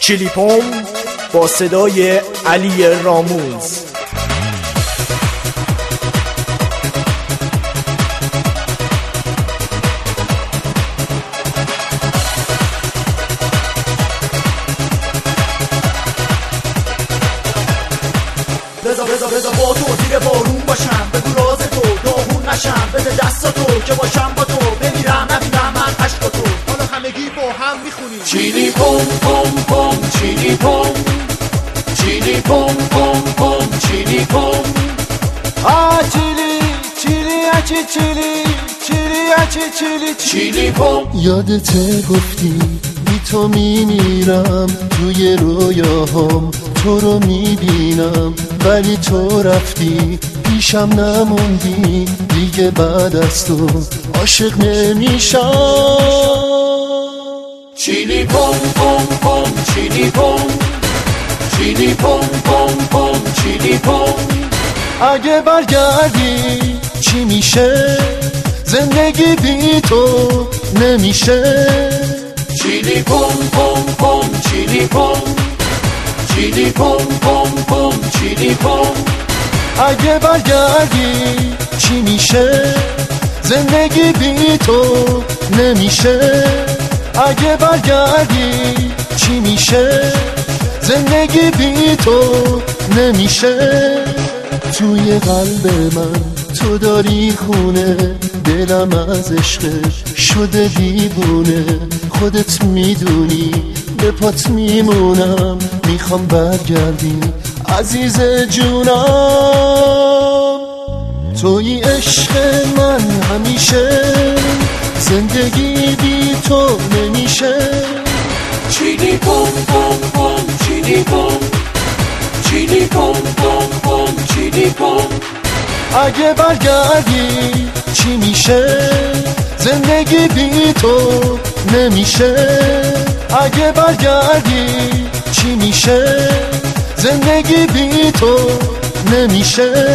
چیلیپوم با صدای علی راموز. بذار با تو زیر بارون باشم، بگو راز تو داغون نشم، بده دستاتو که باشم با تو، بمیرم نبینم من عشق تو، حالا همگی با هم میخونیم چیلی پوم پوم پوم چیلی پوم، چیلی پوم پوم پوم چیلی پوم. چیلی چیلی اچی چیلی چیلی اچی چیلی چیلی پوم. یادت گفتی بی تو میمیرم، توی رویاهام تو رو میبینم، ولی تو رفتی پیشم نموندی، دیگه بعد از تو عاشق نمیشم. چیلی پوم پوم پوم چیلی پوم، چیلی پوم پوم پوم چیلی پوم. اگه برگردی چی میشه؟ زندگی بی تو نمیشه. چیلی پوم پوم پوم چیلی پوم، چیلی پوم پوم پوم چیلی پوم. اگه برگردی چی میشه؟ زندگی بی تو نمیشه. اگه برگردی چی میشه؟ زندگی بی تو نمیشه. توی قلب من تو داری خونه، دلم از عشقت شده دیوونه، خودت میدونی به پات میمونم، میخوام برگردی عزیز جونم. توی عشق من همیشه، زندگی بی تو نمیشه. چیلی پوم پوم پوم چیلی پوم، چیلی پوم پوم پوم چیلی پوم. اگه برگردی چی میشه؟ زندگی بی تو نمیشه. اگه برگردی چی میشه؟ زندگی بی تو نمیشه.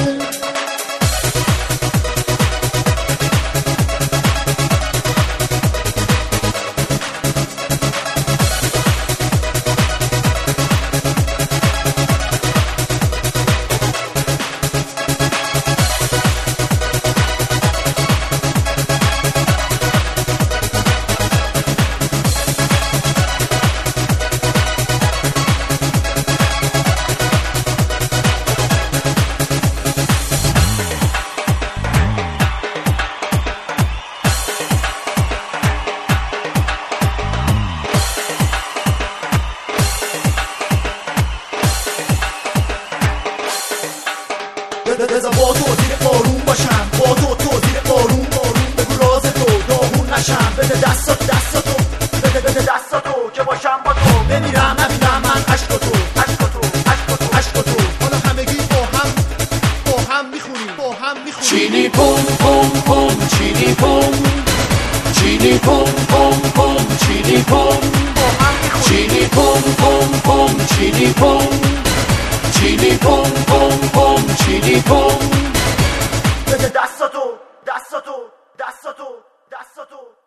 بذار با تو زیر بارون باشم، با تو زیر بارون بگو راز تو داغون نشم، بده دستاتو بده دستاتو که باشم با تو، بمیرم نبینم من عشق تو حالا همگی با هم میخونیم چیلی پوم پوم پوم چیلی پوم، چیلی پوم پوم پوم چیلی پوم. چیلی پوم پوم پوم چیلی پوم، چیلی پوم پوم پوم چیلی پوم. بده دستاتو